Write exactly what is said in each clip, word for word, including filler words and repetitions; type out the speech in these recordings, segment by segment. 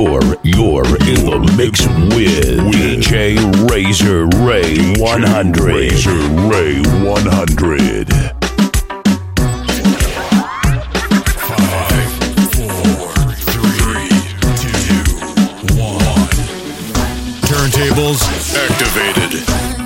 You're, you're in the mix with D J Razor Ray one hundred. Razor Ray one hundred. Turntables activated.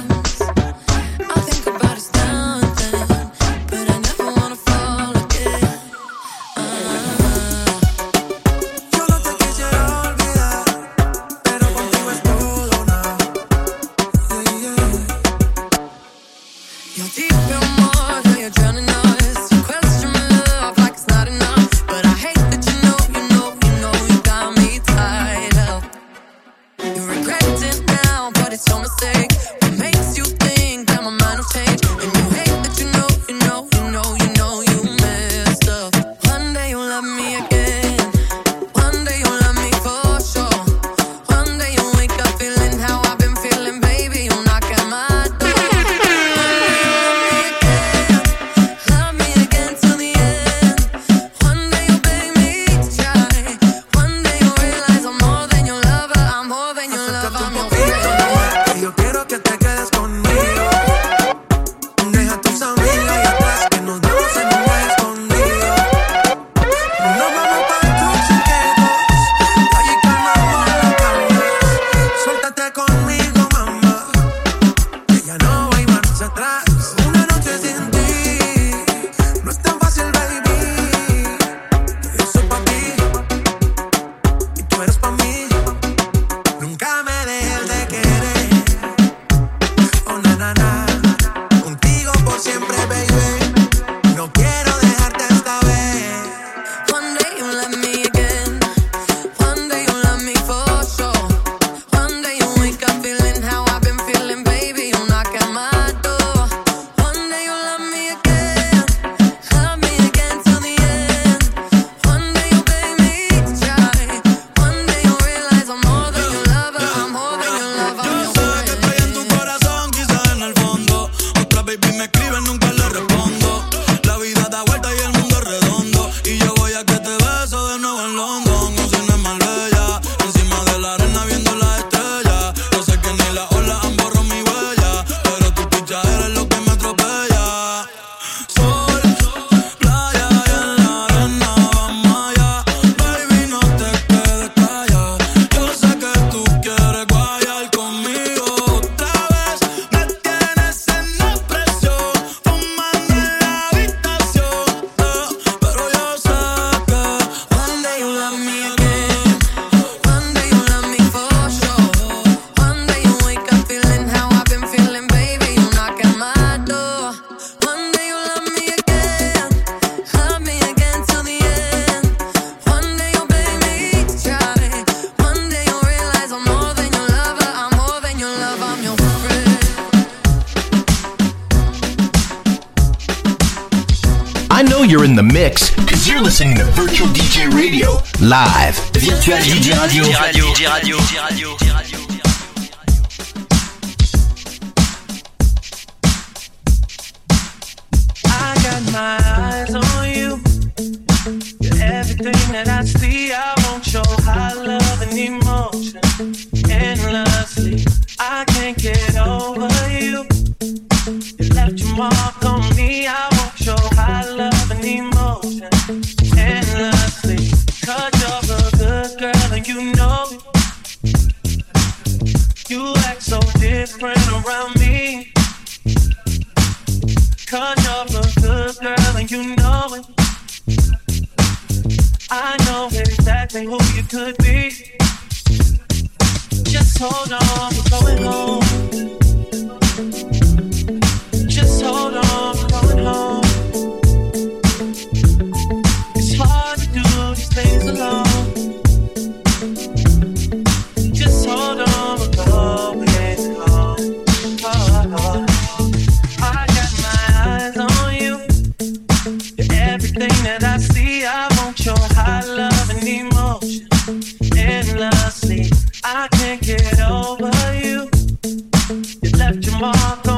You're in the mix because you're listening to Virtual D J Radio live. Virtual D J Radio. D J Radio. D J Radio. D J Radio. D J Radio. I got my eyes on you. You're everything that I see. I won't show high love and emotion endlessly. I can't get over you. You left your mark on me. I won't show high love and emotion endlessly. Cause you're a good girl and you know it. You act so different around me. Cause you're a good girl and you know it. I know exactly who you could be. Just hold on, we're going home. Just hold on, we're going home. It's hard to do these things alone. Just hold on, we're going home. Oh, I got my eyes on you. You're everything that I see. I want your high love and emotion endlessly. I can't get over you. You left your mark on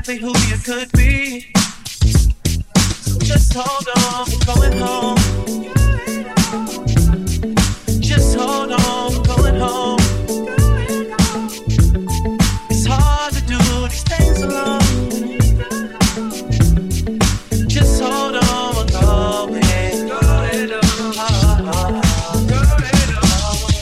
exactly who you could be. So just hold on, we're going home. Just hold on, we're going home. It's hard to do these things alone. Just hold on, we're going. Go ahead, oh, oh, oh. Go ahead, oh.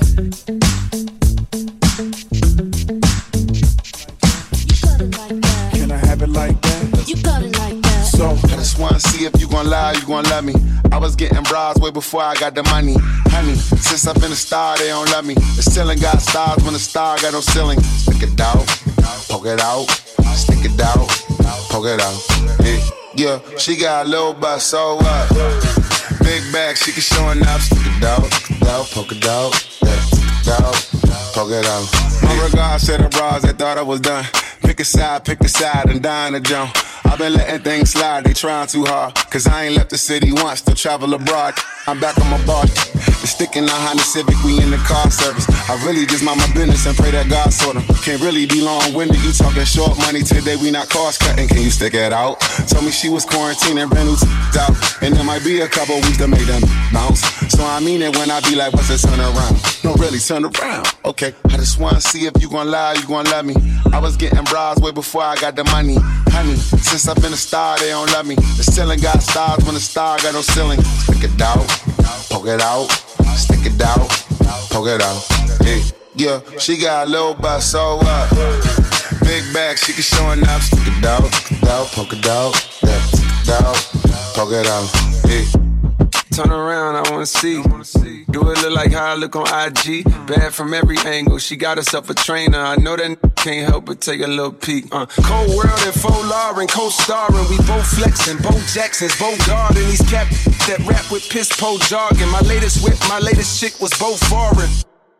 You got it like that. Can I have it like that? You got it like that. So I just wanna see if you gon' lie, you gon' love me. I was getting bras way before I got the money. Honey, since I've been a star, they don't love me. The ceiling got stars when the star got no ceiling. Stick it out, poke it out, stick it out, poke it out. Yeah, yeah. She got a little butt, so what? Big bag, she can showing up. Stick it out, stick it out, poke it out, yeah, stick it out, poke it out. My regards to the bras, they thought I was done. Pick a side, pick a side, and dine a jump. I've been letting things slide, they trying too hard. Cause I ain't left the city once to travel abroad. I'm back on my bar. The stick in the Honda Civic, we in the car service. I really just mind my business and pray that God sort 'em. Can't really be long-winded, you talking short money today, we not cost cutting. Can you stick it out? Told me she was quarantining, rental out. And there might be a couple weeks to make them bounce. So I mean it when I be like, what's the turn around? No, really, turn around. Okay, I just wanna see if you gon' lie, you gon' love me. I was getting bras way before I got the money. Honey, since I've been a star, they don't love me. The ceiling got stars when the star got no ceiling. Stick it out, poke it out, stick it out, poke it out. Yeah, yeah, she got a little butt, so what? Big bag, she can showing up. Stick it out, stick it out, poke it out, yeah, stick it out, poke it out. Yeah. Turn around, I wanna see. Do it look like how I look on I G? Bad from every angle. She got herself a trainer. I know that can't help but take a little peek. Uh, Cold World and Faux Lauren, co-starring. We both flexing, Bo Jackson's, Bo Garden. These cap that rap with piss po jargon. My latest whip, my latest chick was both foreign.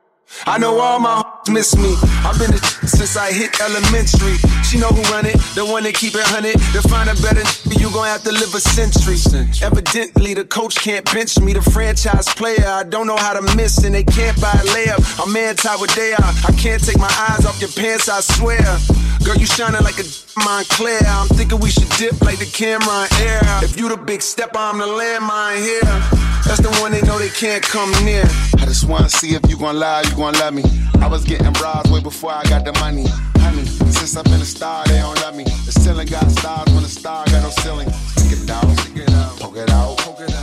I know all my hoes miss me. I've been a since I hit elementary. She know who run it, the one that keep it hundred. To find a better you gon' have to live a century. Evidently the coach can't bench me. The franchise player, I don't know how to miss, and they can't buy a layup. I'm anti what they are. I can't take my eyes off your pants, I swear. Girl, you shining like a Montclair. I'm thinking we should dip like the camera in air. If you the big stepper, I'm the landmine here. That's the one they know they can't come near. I just wanna see if you gon' lie, you gon' love me. I was getting bras way before I got the money. Honey, since I've been a star, they don't love me. The ceiling got stars when the star got no ceiling. Stick it out, poke it out, stick it out, poke it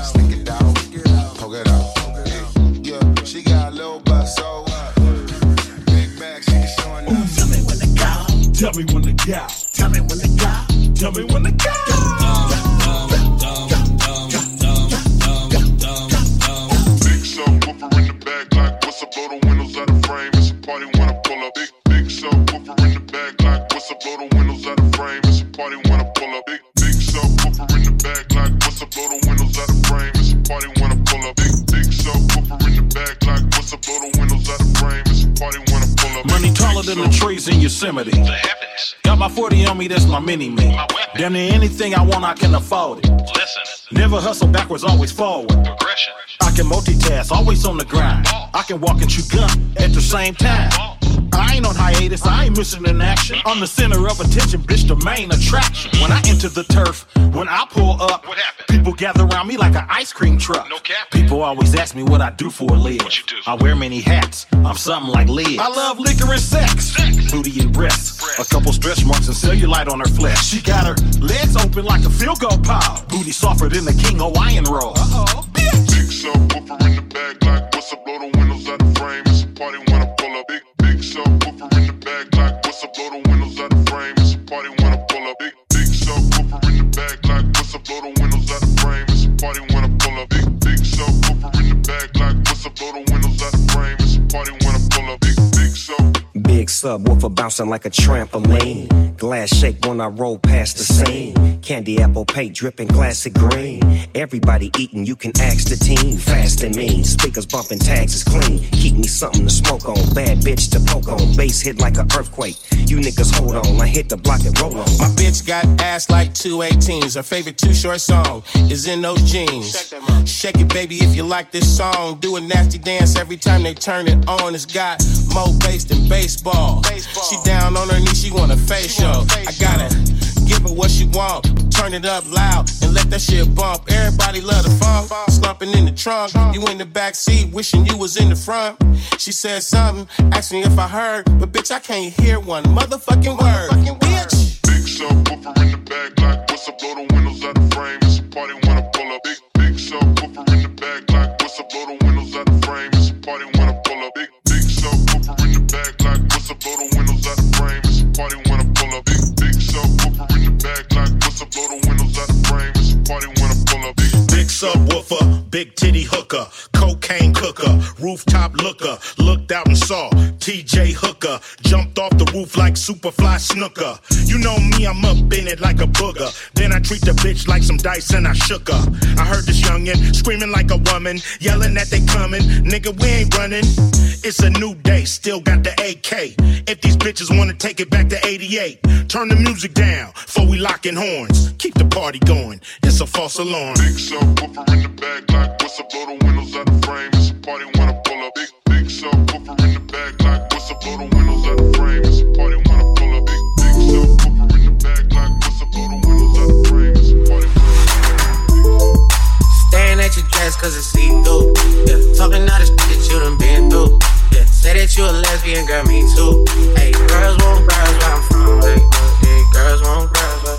out. Yeah, yeah, she got a little butt, so what? Big bag, she can showing up. Tell me when to go. Tell me when to go. Tell me when to go. Tell me when to go. Blow the windows out of frame, it's a party when I pull up. Big, big subwoofer in the back, like what's up? Blow the windows out of frame, it's a party when I pull up. Big, big subwoofer in the back, like what's up? Blow the windows out of frame, it's a party when I pull up. Big, big subwoofer in the back, like what's up? Blow the windows out of frame, it's a party when I pull up. Money taller than the trees in Yosemite. The heavens. Got my forty on me, that's my mini me. Damn near anything I want, I can afford it. Listen. Never hustle backwards, always forward. Progression. I can multitask, always on the grind. I can walk and chew gum at the same time. I ain't on hiatus, I ain't missing an action. I'm the center of attention, bitch, the main attraction. When I enter the turf, when I pull up, what happened? People gather around me like an ice cream truck. No cap. People always ask me what I do for a live. What you do? I wear many hats, I'm something like Liz. I love liquor and sex, sex. Booty and breasts, breasts. A couple stretch marks and cellulite on her flesh. She got her legs open like a field goal pile. Booty softer than the King Hawaiian roll. Uh-oh. Big subwoofer in the back, like what's up? Blow the windows out of frame, it's a party when I pull up. Big, big subwoofer in the back, like what's up? Blow the windows out of frame, it's a party when I pull up. Big, big subwoofer in the back, like what's up? Blow the windows out of frame, it's a party when I pull up. Big, big subwoofer in the back, like what's up? Blow the windows out of frame, it's a party when I pull up. Big, big sub. Big subwoofer bouncing like a trampoline. Glass shake when I roll past the scene. Candy apple paint dripping classic green. Everybody eating, you can ask the team. Fast and mean, speakers bumping, tags is clean. Keep me something to smoke on, bad bitch to poke on. Bass hit like an earthquake. You niggas hold on, I hit the block and roll on. My bitch got ass like two eighteens. Her favorite Too Short song is in those jeans. Shake it, baby, if you like this song. Do a nasty dance every time they turn it on. It's got more bass than baseball. She down on her knees, she want a facial. I got it. give her what she want. Turn it up loud and let that shit bump. Everybody love the funk, slumping in the trunk. You in the back seat, wishing you was in the front. She said something, asked me if I heard, but bitch, I can't hear one motherfucking word. Bitch. Big subwoofer in the back, like what's up? Blow the windows out the frame. It's a party when I pull up. Big big subwoofer in the back, like what's up? Blow the windows out the frame. It's a party when I pull up. Big big subwoofer in the back, like what's up? Blow the windows out the frame. It's a party when I pull up. Big big subwoofer in the back, like what's up? Blow the windows out the frame. It's a party when I pull up. Big Big subwoofer, big titty hooker, cocaine cooker, rooftop looker, looked out and saw T J Hooker, jumped off the roof like Superfly Snooker. You know me, I'm up in it like a booger. Then I treat the bitch like some dice and I shook her. I heard this youngin' screaming like a woman, yelling that they coming. Nigga, we ain't running. It's a new day, still got the A K. If these bitches wanna take it back to eighty-eight, turn the music down before we lockin' horns. Keep the party going, it's a false alarm. Big subwoofer in the back, like what's up? Blow the windows out the frame. It's a party when I pull up. Big big subwoofer in the back, like what's up? Blow the windows out the frame. It's a party when I pull up. Big big subwoofer in the back, like what's up? Blow the windows out the frame. It's a party when I pull up. Staring at your dress cause it's see-through. Yeah, talking all the shit that you done been through. Yeah, say that you a lesbian, girl, me too. Hey, girls want girls where I'm from. Hey, yeah, girls want girls where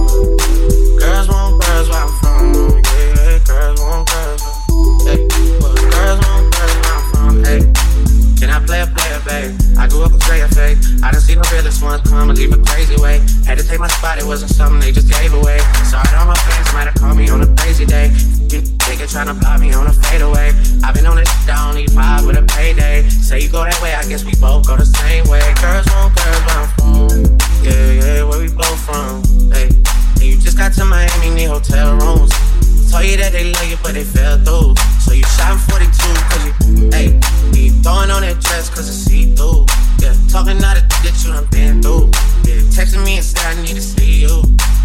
Girls want girls where I'm from. Yeah, girls want girls where Hey, well, girls want girls where I'm from. Hey, can I play a player, babe? I grew up with Drea Faye. I done seen the realest ones come and leave a crazy way. Had to take my spot, it wasn't something they just gave away. Sorry to all my fans, might have called me on a crazy day. You nigga tryna block me on a fadeaway. I've been on this shit, I don't need five with a payday. Say you go that way, I guess we both go the same way. Girls want girls where I'm from. Yeah, yeah, where we both from. Hey, and you just got to Miami, need hotel rooms. Told you that they love you, but they fell through. So you shot forty-two, cause you, hey, you throwing on that dress cause it's see-through. Yeah, talking all the shit that you done been through. Yeah, texting me and said I need to see you.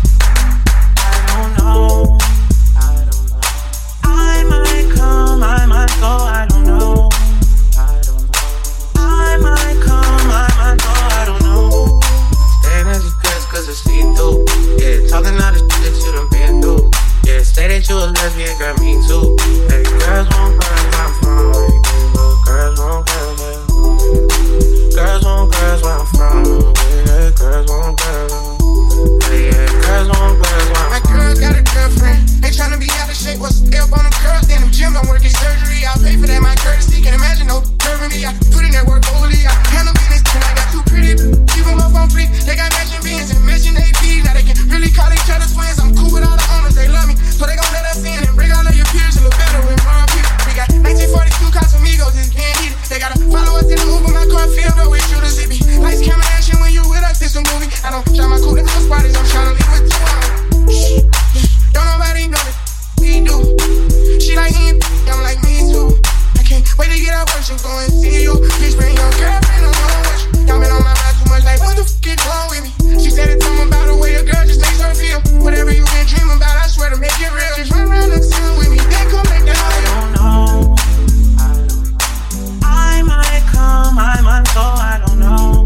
I don't know, I don't know. I might come, I might go, I don't know. I don't know. I might come, I might go, I don't know. Staring at your dress cause it's see-through. Yeah, talking all the shit that you done been through. Yeah, say that you a lesbian, girl, me too. Hey, girls want girls where I'm from. Hey, girls want girls where Girls want girls where I'm from. Yeah, girls want girls. Hey, yeah, girls want girls where I'm from. My girl got a girlfriend. Ain't tryna be out of shape. What's up on them curls? In the gym, I'm working surgery. I'll pay for that, my courtesy. Can imagine no curving me. I put in that work overly. I handle business and I got two pretty. Keep them up on free. They got matching beans and matching A P. Now they can really call each other twins. I'm cool with all the owners. They love me. So they gon' let us in and bring all of your peers to look better with more people. We got nineteen forty-two Casamigos, it's being heated. They gotta follow us in the Uber, my car filled up with shooters. It be lights, camera, action when you with us, it's a movie. I don't shine my cool in house parties, I'm tryna leave with two on. Don't nobody know that we do. She like him, I'm like me too. I can't wait to get out work, so go and see you. Please bring your girlfriend along with you. Y'all been on my mind too much, like what the f*** is wrong with me? She said it's something about the way a girl just makes her feel. Whatever you been dreaming about, I swear to make it real. Just run around the town with me, then come back down. I don't know, I don't know. I might come, I might go, I don't know.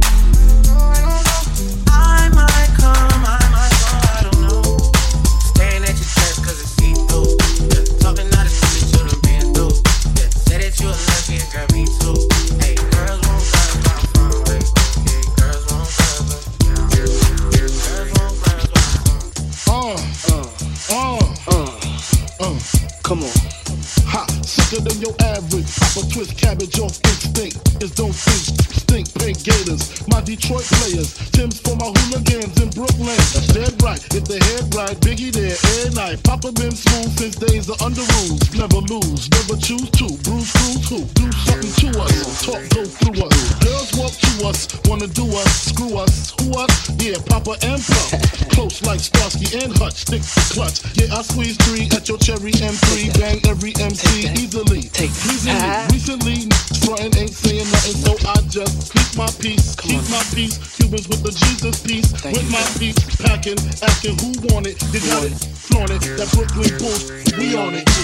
I might come, I might go, I don't know. Staring at your dress cause it's see-through. Yeah, talking all the shit that you done been through. Yeah, say that you a lesbian, girl, me too. Hey, girls want girls where I'm from. Hey, yeah, girls want girls where yeah, girls want girls where I'm from. Uh, uh, uh, uh, come on. Ha, sicker than your average. Pop a twist cabbage off instinct. It's don't think, stink, pink gators. My Detroit players. Tim's for my hooligans in Brooklyn. That's dead right. If the head right, Biggie there, air night. Papa been smooth since days of under rules. Never lose, never choose to. Bruce, cruise who? Do something to us. Talk, go through us. Girls walk to us. Wanna do us, screw us. Who us? Yeah, Papa and Pump. Close like Starsky and Hutch. Stick to clutch. Yeah, I squeeze three at your cherry M three. Bang every M C easily. Easily. Recently, frontin' ain't saying nothing, so I just keep my peace. Keep my peace. Cubans with the Jesus peace. With my feet packing, asking who want it. They got it, flaunt it. That Brooklyn bull, we on it.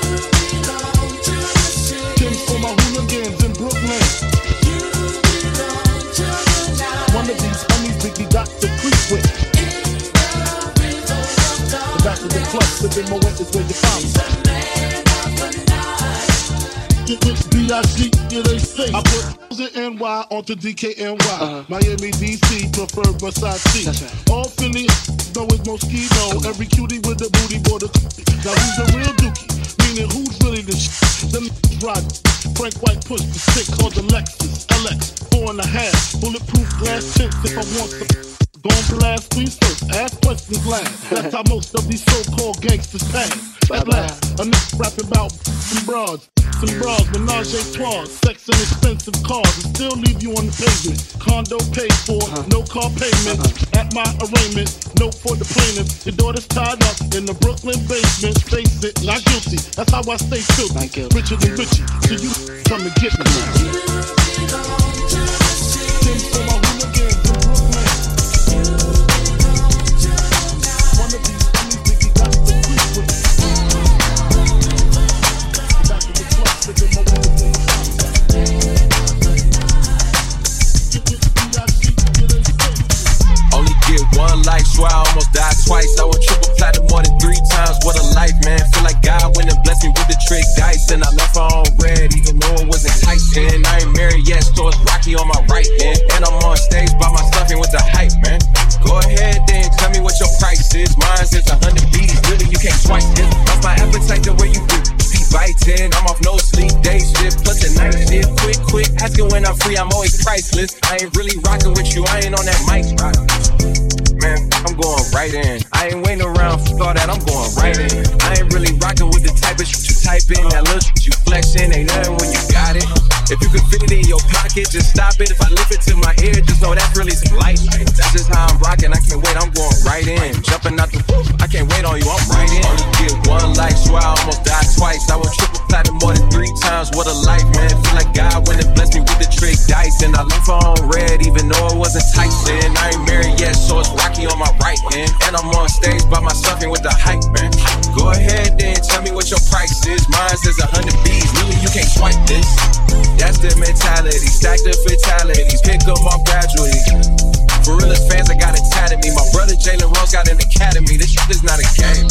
Tim's for my hooligans in Brooklyn. One of these homies Biggie got to creep with. in my way is where you find me. D I G, yeah, they say. I put N Y onto D K N Y. Uh-huh. Miami, D C, prefer Versace. Right. All Philly, know it's Moschino. Every cutie with the booty border. Now who's the real dookie? Meaning who's really the shit? Them ride. Frank White pushed the stick called the Lexus L X, four and a half. Bulletproof glass tips if I want to. Gon' blast, please first, ask questions last. That's how most of these so-called gangsters pass. At last, a nigga rapping about some broads, some bras, menage a trois, sex and expensive cars, and still leave you on the pavement. Condo paid for, no car payment. At my arraignment, note for the plaintiff. Your daughter's tied up in the Brooklyn basement. Face it, not guilty. That's how I stay true. Richer than Richie, so you come and get me. Tim for my hooligans in Brooklyn. One of these homies think he got the creep with me. Back in the club, sticking my way with Only get one life, swear I almost died twice. I would triple platinum more than three times. What a life, man. Feel like God went and blessed me with the trick dice. And I left her on red, even though it was enticing. I ain't married yet, so it's Rocky on my right hand. And I'm on stage by myself and with the hype, man. Go ahead then, tell me what your price is. Mine's is a hundred B's, really you can't twice this. Off my appetite the way you do. Be biting, I'm off no sleep, day shift, plus the night shift. Quick, quick, asking when I'm free, I'm always priceless. I ain't really rocking with you, I ain't on that mic spot. Man, I'm going right in. I ain't waiting around for all that, I'm going right in. I ain't really rocking with the type of shit you type in. That little shit you flexing, ain't nothing when you got it. If you can fit it in your pocket, just stop it. If I lift it to my ear, just know that's really some light. That's just how I'm rocking, I can't wait, I'm going right in. Jumping out the roof, I can't wait on you, I'm right in. Only get one life, swear I almost died twice. I went triple platinum more than three times, what a life, man. Feel like God went and blessed me with the trick dice. And I left her on red, even though it wasn't enticing. I ain't married yet, so it's Rocky on my right hand. And I'm on stage by myself and with the hype, man. Go ahead then, tell me what your price is. Mine's is a hundred B's, really you can't swipe this. That's the mentality, stack the fatalities, pick them off gradually. For realest fans, I got it tatted me. My brother Jalen Rose got an academy, this shit is not a game.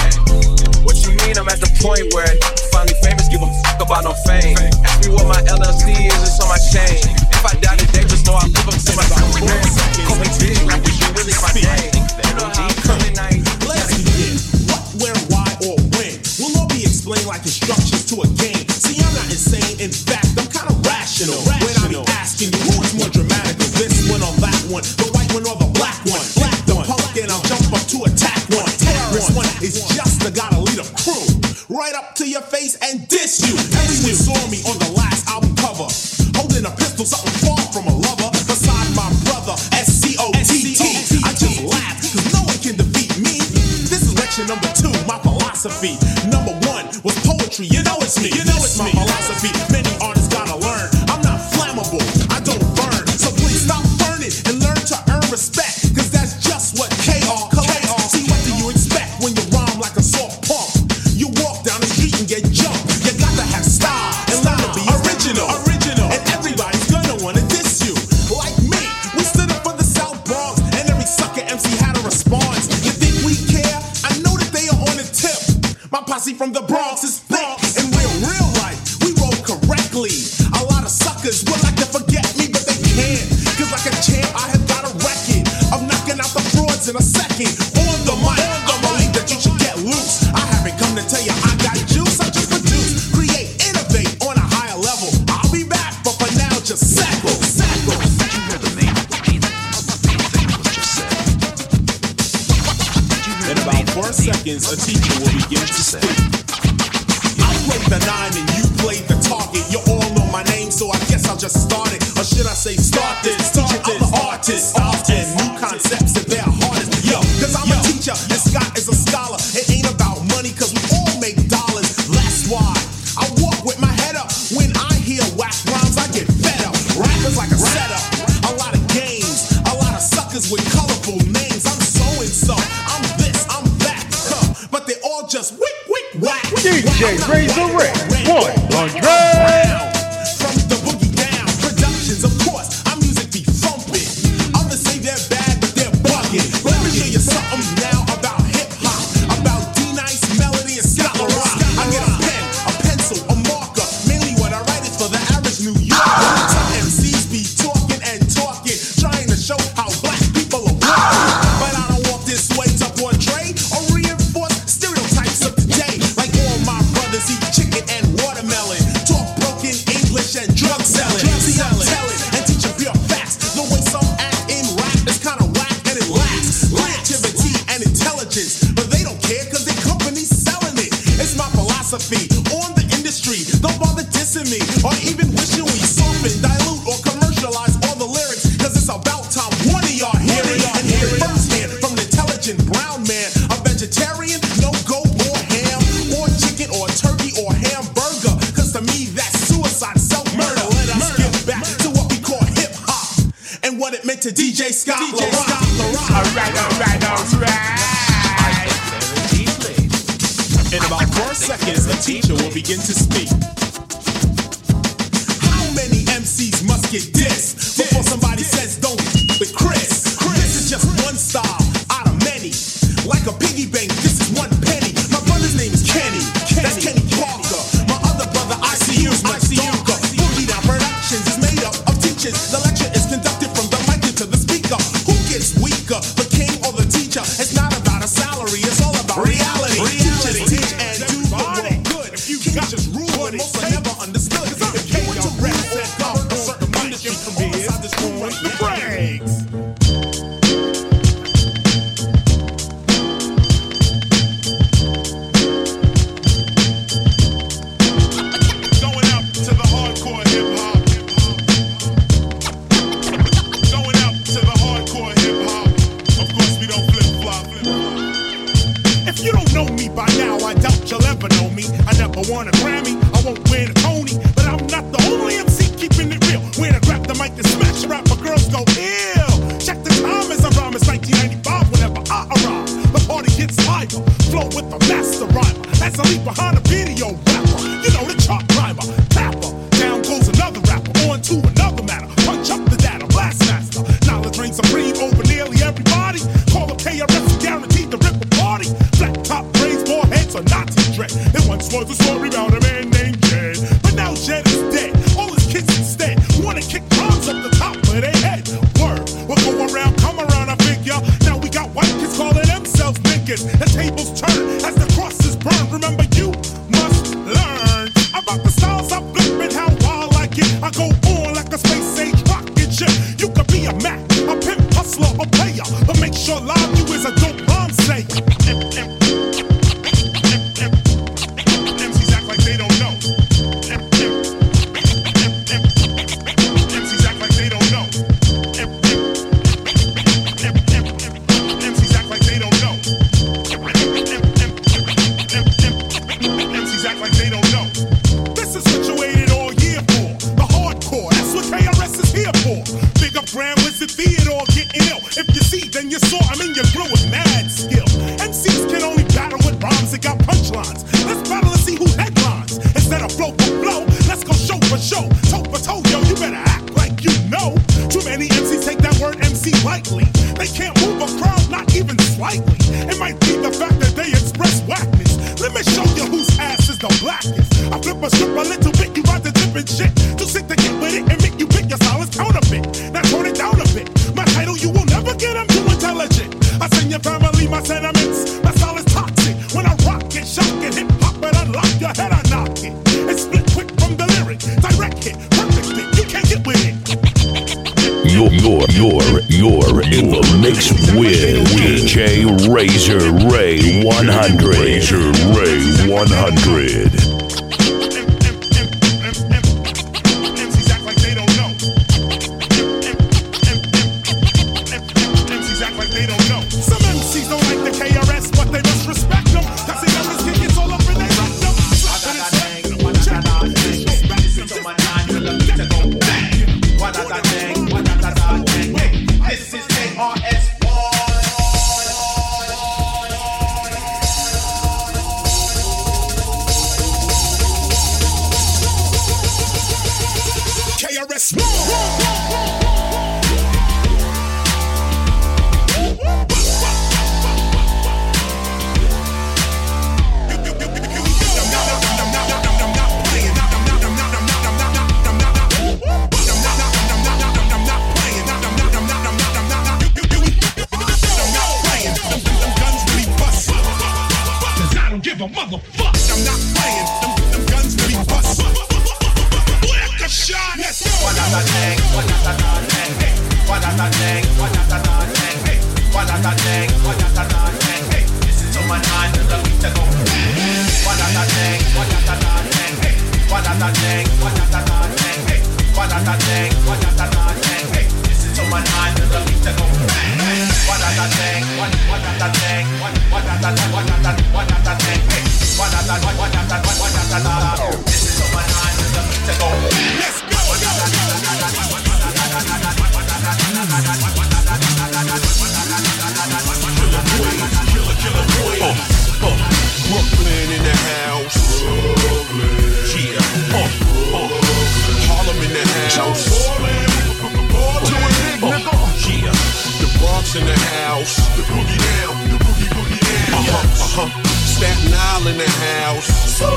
What you mean, I'm at the point where finally famous, give a fuck about no fame. Ask me what my L L C is, it's on my chain. If I die today, just know I live up to my career. Call me big, like this shit really my name. You know how I'm coming, I ain't. Let's begin. What, where, why, or when will all be explained like instructions to a game. See, I'm not insane, in fact, I'm kinda rational. When I be asking you, who is more dramatic, this one or that one, the white one or the black one? Black the punk and I'll jump up to attack one. Terrorist one is just the gotta lead a crew. Right up to your face and diss you. Everyone saw me on the last album cover, holding a pistol, something far from a lover. Beside my brother, S C O T T. I just laugh, cause no one can defeat me. This is lecture number two, my philosophy. Number one was poetry, you know it's me. You know it's my philosophy. Many artists gotta learn. I'm not flammable, I don't burn. So please stop burning and learn to earn respect. Cause that's just what K R collects. See, what do you expect when you rhyme like a soft pump? You walk down the street and get jumped. You got to have style and learn to be original. Original. And everybody's gonna wanna diss you. Like me, we stood up for the South Bronx, and every sucker M C had a response. You think we care? I know that they are on the tip. My posse from the Bronx is thick. In real, real life, we roll correctly. A lot of suckers would like to forget me, but they can't. Cause like a champ, I have got a record of knocking out the frauds in a second. On the mic, I believe that you should get loose. I haven't come to tell you I got juice, I just produce, create, innovate on a higher level. I'll be back, but for now, just sackle, sackle. In about four seconds, a teacher will begin to speak. I played the nine and you played the target. You all know my name, so I guess I'll just start it. Or should I say start this? Teaching other artists, styles and new concepts and their hardest. Yo, cause I'm a teacher and Scott is a scholar. It ain't about money cause we all make dollars. That's why I walk with my head up. When I hear whack rhymes, I get fed up. Rappers like a setup, a lot of games, a lot of suckers with colorful names. I'm so and so, I'm this, I'm that, huh? But they all just wick, wick, whack. D J Razor Ray, one hundred. From the boogie down, productions, of course, our music be thumping. Others say they're bad, but they're bugging. Let me show you something now about hip hop, about D-Nice, Melly, way some act in rap is kinda whack and it lacks creativity and intelligence. But they don't care cause their company's selling it. It's my philosophy on the industry. Don't bother dissing me or even wishing we soften, dilute, or commercialize all the lyrics. Cause it's about time one of y'all hear it and hear it firsthand from an intelligent brown man. A vegetarian, no go or ham or chicken or turkey or hamburger. Cause to me that's suicide, self-murder. Let us get back to what we call hip-hop and what it meant to D J Scott LaRock. Alright, alright, alright. In about four seconds, the teacher will begin to speak. How many M Cs must get dissed before somebody says don't with Chris? This is just one style out of many. Like a piggy bank, this is one penny. My brother's name is Kenny. That's Kenny Parker. My other brother, I C U, is much darker. Boogie Down Productions is made up of teachers. The lecture is conducted from the mic into the speaker. Who gets weaker, the king or the teacher? It's not about a salary, it's all about reality. Teachers teach and do the work good. If you got just rule what most I never understood. Cause I'm king to represent God. A certain industry from inside this room with the brags. Going out to the hardcore hip hop. Going out to the hardcore hip hop. Of course we don't flip flop. If you don't know me by now, I doubt you'll ever know me. I never won a Grammy, I won't win a Tony, but I'm not the only M C keeping it real. When I grab the mic and smash a rapper, girls go ill. Check the time as I rhyme, it's nineteen ninety-five whenever I arrive. The party gets liver, flow with the master rhymer. As I leave behind a video rapper, you know the chart climber, tapper. Down goes another rapper, on to another matter. Punch up the data, blast master. Knowledge reigns supreme over nearly everybody. Call up K R S, guaranteed to rip a party. Flat top braids, more heads, or Nazi dread. There once was a story about a man named Jed, but now Jed is dead. All his kids instead wanna kick bombs up the top of their head. Word, we'll go around, come around, I figure. Now we got white kids calling themselves niggas. The tables turn as the crosses burn. Remember, you must learn about the styles I flip and how I like it. I go on like a space age rocket ship. You could be a Mac, a pimp, hustler, or player, but make sure live you is a dope rhyme sayer. M Cs act like they don't know. M Cs act like they don't know. M Cs act like they don't know. M Cs act like they don't know. This is what you waited all year for. The hardcore, that's what K R S is here for. Big up Grand Wizard Theodore getting ill. If you see, then you saw. I mean, you grew with mad skill. M Cs can only battle with rhymes that got punchlines. Let's battle and see who headlines. Instead of flow for flow, let's go show for show. Toe for toe, yo, you better act like you know. Too many M Cs take that word M C lightly. They can't move a crowd, not even slightly. It might be the fact that they express whackness. Let me show you whose ass is the blackest. I flip a strip a little bit, you ride the different shit. Too sick to get with it and make you pick your style as counterfeit. Now turn it down a bit. My title, you will never get, I'm too intelligent. I send your family my sentiments. My style is toxic. When I rock it, shock it, hip hop and unlock your head, I knock it. It's split quick from the lyric. Direct hit, perfect fit, you can't get with it. You're, you're, you're, you're in the mix with D J Razor Ray one hundred. Razor Ray one hundred. M Cs act like they don't know. M Cs act like they don't know. Some M Cs don't like the K R S, but they must respect them. Cause they always kick it all up in their rectum. Slapping and slapping, check. Disrespect them, just to go back. What a thing, what a thing. This is K R S. that thing, what that that thing, hey, what that that thing, what that that thing, hey, listen to my mind and the beat to go. What that that thing, what that that thing, hey, what that that thing, what that that thing, hey, what that that thing, what that that thing, hey, listen to my mind and the beat to go. What that that thing, what what that that thing, what what that that what that that what that that thing, hey, what that that what what that that what what that that, listen to my mind and the beat to go. Let's go. Killer, killer boy. Uh, uh, Brooklyn in the house. Brooklyn. Yeah. Uh, uh, Harlem in the house. Uh, uh, yeah. The Bronx in the house. The boogie down. The boogie boogie down. Uh huh. Uh huh. Staten Island in the house.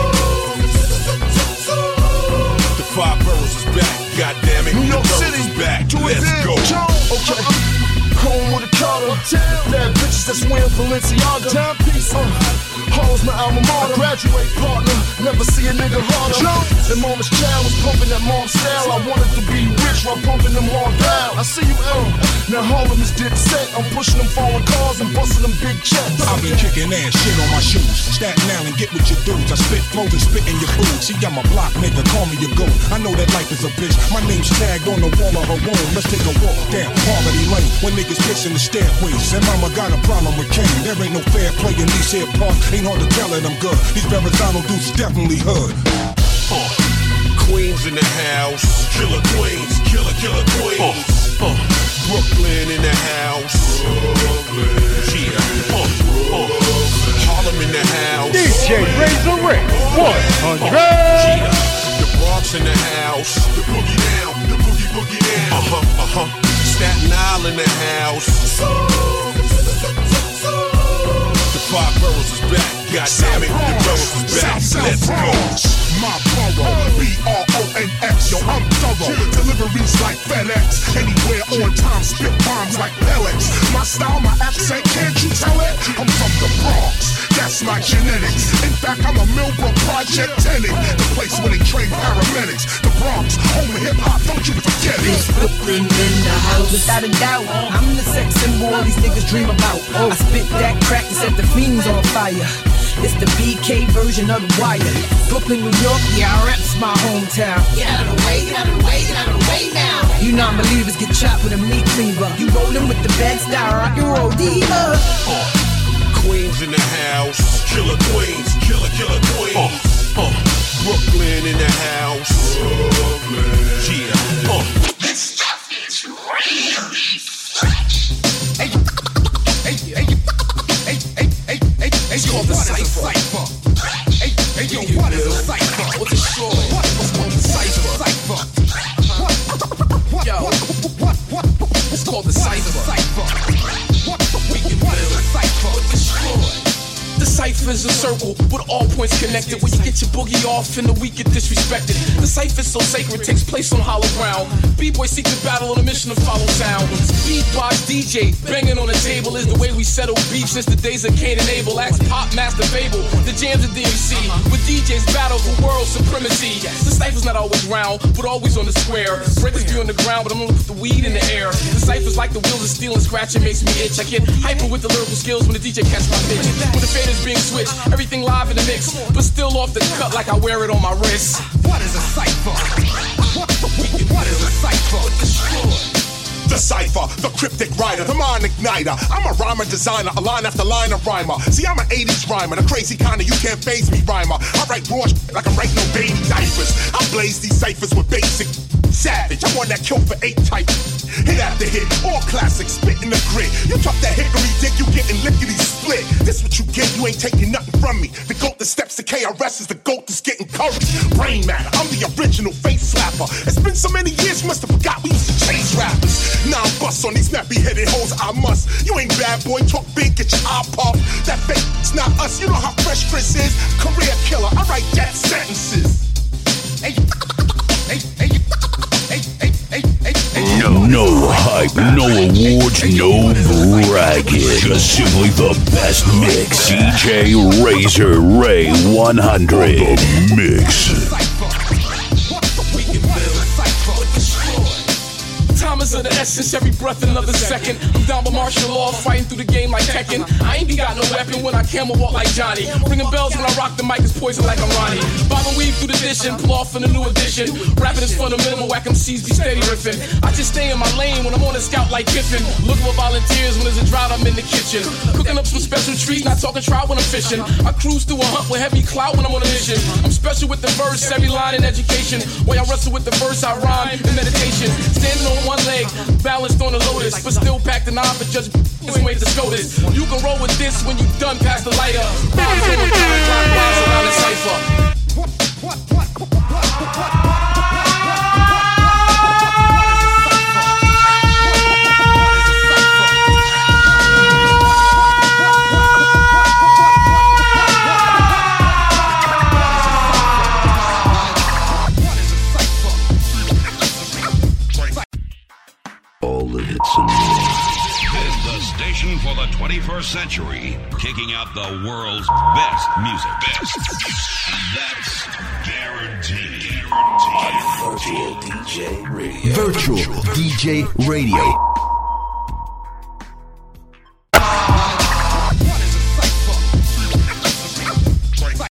The five boroughs is back. God damn it. New York City is back. Let's go. Okay. Home with a Carter. Bad bitches that's wearing Balenciaga. Timepiece. Uh, Hall's my alma mater. Graduate partner. Never see a nigga harder. And mama's child was pumping that mom's style. I wanted to be rich while pumping them hard down. I see you L. Now Harlem is dead set. I'm pushing them foreign cars and busting them big checks. I've been kicking ass, shit on my shoes. Staten Island, get with your dudes. I spit flows and spit in your food. See, I'm a block nigga, call me a goat. I know that life is a bitch. My name's tagged on the wall of her room. Let's take a walk down Harmony Lane when niggas pissing the stairways. And mama got a problem with Kane. There ain't no fair play in these here parks. Ain't hard to tell it, I'm good. These Verrazano dudes definitely hood. Uh, Queens in the house. Killer Queens, killer, killer Queens. Uh, uh, Brooklyn in the house. Brooklyn. Yeah. Uh, uh, Harlem in the house. D J Razor Ray one hundred. Yeah. The Bronx in the house. The boogie down. The boogie boogie down. Uh huh. Uh huh. Staten Island in the house. The five boroughs is back. God damn it, the boroughs is back. Let's go. My borough, B R O N X, yo, I'm thorough. Deliveries like FedEx, anywhere on time, spit bombs like pellets. My style, my accent, can't you tell it? I'm from the Bronx, that's my genetics. In fact, I'm a Millbrook Project tenant, the place where they train paramedics. The Bronx, home of hip hop, don't you forget it. It's Brooklyn in the house, without a doubt. I'm the sex symbol all these niggas dream about. I spit that crack and set the fiends on fire. It's the B K version of the Wire. Brooklyn, New York, yeah, I rap's my hometown. Get out of the way, get out of the way, get out of the way now. You non-believers get chopped with a meat cleaver. You rollin' with the bad style, rock and roll diva. Uh, Queens in the house. Killer Queens, killer, killer Queens. Uh, uh, Brooklyn in the house. Brooklyn. Yeah. Uh. This stuff is really fresh. Hey, hey, hey, hey, hey, hey, hey, hey, it's called the Cypher. Hey, hey, yo, what is a Cypher? What's a short? What's called the Cypher? Cypher. What? Yo, what? What? It's called the Cypher. What? We can build a Cypher. What's a short? The cipher is a circle with all points connected. Where you get your boogie off and the weak get disrespected. The cipher is so sacred, takes place on hollow ground. B-boys seek the battle on a mission to follow sound. Beatbox D J, banging on the table is the way we settle beef since the days of Cain and Abel. Ask Pop Master Fable, the jams of D M C. With D Js battle for world supremacy. The cipher's not always round, but always on the square. Breakers be on the ground, but I'm gonna put the weed in the air. The cipher's like the wheels of steel and scratching makes me itch. I get hyper with the lyrical skills when the D J catch my pitch. When the fade is being switched, everything live in the mix, but still off the cut like I wear it on my wrist. What is a cipher? What, what is a cipher? The cipher, the cryptic writer, the mind igniter. I'm a rhymer designer, a line after line of rhymer. See, I'm an eighties rhymer, the crazy kind of you can't phase me rhymer. I write raw shit like I'm writing no baby diapers. I blaze these ciphers with basic savage. I'm one that killed for eight type. Hit after hit, all classics, spit in the grid. You talk that hickory dick, you getting lickety split. This what you get, you ain't taking nothing from me. The goat that steps to K R S is the goat that's getting courage. Brain matter, I'm the original face slapper. It's been so many years, you must have forgot we used to chase rappers. Now I'm bust on these nappy headed hoes, I must. You ain't bad boy, talk big, get your eye popped. That fake, it's not us, you know how fresh Chris is. Career killer, I write death sentences. Hey, hey, hey, hey, hey, hey, hey, hey. No, no hype, no awards, no bragging. Just simply the best mix. D J Razor Ray one hundred. Mix. Time is Brothers of the essence, every breath another second. I'm down by martial law, fighting through the game like Tekken. I ain't be got no weapon when I camel walk like Johnny. Ringing bells when I rock the mic is poison like I'm Ronnie. Bob and weave through the dish and pull off in the new edition. Rapping is fundamental, whack M Cs be steady riffing. I just stay in my lane when I'm on a scout like Kiffin. Look for volunteers when there's a drought, I'm in the kitchen. Cooking up some special treats, not talking trout when I'm fishing. I cruise through a hump with heavy clout when I'm on a mission. I'm special with the verse, every line in education. While I wrestle with the verse, I rhyme in meditation. Standing on one leg, balanced on the lotus, but still packed the knob for just this way to SCOTUS. You can roll with this when you done past the lighter. Bombs on the clockwise around the cipher. All the hits and more. This is the station for the twenty-first century, kicking out the world's best music. Best. That's guaranteed. On Virtual D J Radio. Virtual D J Radio.